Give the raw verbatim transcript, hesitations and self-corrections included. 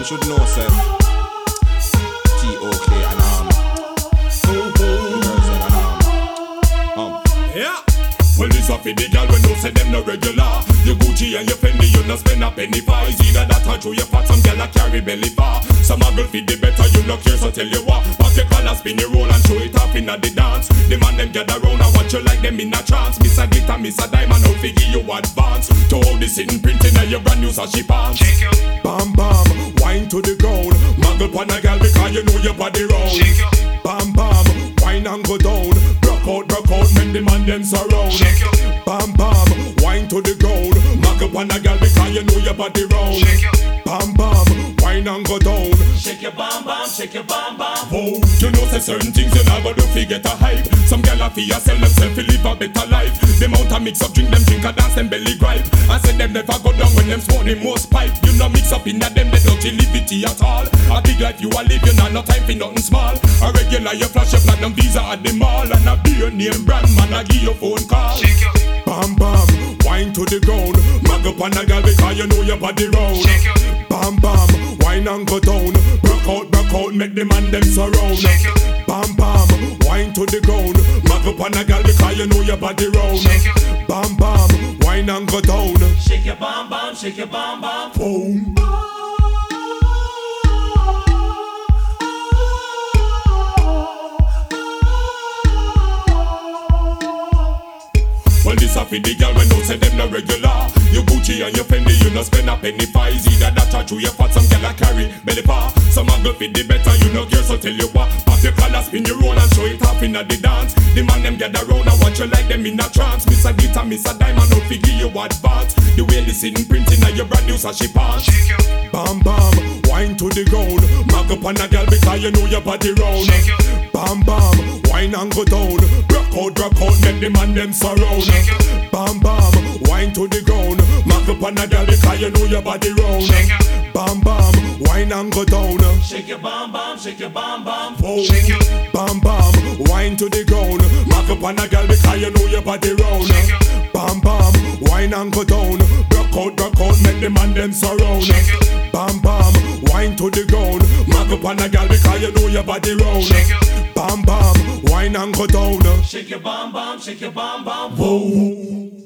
should know, sir. T O K and um. The girls and um. Um. Yeah. Well, this a for the girl when no say them no regular. Your Gucci and your Fendi, you no spend a penny for. It's either that or through your fat, some girl a carry belly bar. Some a girl feed the better, you no care, so tell you what. Pop your collar, spin your roll and show it off inna the dance. The man them gather round and watch you like them in a trance. Miss a glitter, miss a diamond, out fi give you advance. To hold the sitting printing and your brand new sashi pants. Bam bam, wine to the ground. Muggle pon a girl because you know your body round. Bam bam, wine and go down. Broke out, broke out, make the man them surround. Bam bam, wine to the ground. Muggle pon a girl because you know your body round. Bam bam, wine and go down. Shake your bam bam, shake your bam bam. Whoa, you know say certain things you never do fi get a hype. Some gyal a fi a sell themself fi live a better life. Them out a mix up drink, them drink a dance, them belly gripe. I said them never go down when them smoke the most pipe. You no mix up in that them they don't liberty at all. A big life you a live, you not no time fi nothing small. A regular you flash your platinum visa at the mall. And a beer name brand man a give your phone call. Bam bam, wine to the ground. Mag up on a girl because you know your body round. Bam bam, wine and go down. Broke out, broke out, make the man them surround. Bam bam, wine to the ground. Mag up on a girl because you know your body round. Bam bam, wine and go down. Shake your bam bam, shake your bam bam. Boom. Well, this a fi the girl when don't say them no regular. Your Gucci and your Fendi, you no spend a penny for. It's either that or through your fat, some girl a carry belly bar. Some a go fi the better, you no care, so tell you what. Pop your collar, spin your roll and show it off inna the dance. The man them gather round and watch you like them in a trance. Miss a glitter, miss a diamond, out fi give you advance. The way listen printing and your brand new sashi pants. Bam bam, wine to the ground. Mag up on a girl because you know your body round. Bam bam, wine and go down. Broke out, broke out, make the man them surround. Bam bam, wine to the ground. Mag up on a girl because you know your body round. Bam bam, wine and go down. Shake your bam bam, shake your bam bam. Whoa. Bam bam, wine to the ground. Mag up on a girl because you know your body round. Bam bam, wine and go down. Broke out, broke out, make the man them surround. Bam bam, wine to the ground. Mag up on a girl because you know your body round. Bam bam, wine and go down. Shake your bam bam, shake your bam bam. Whoa.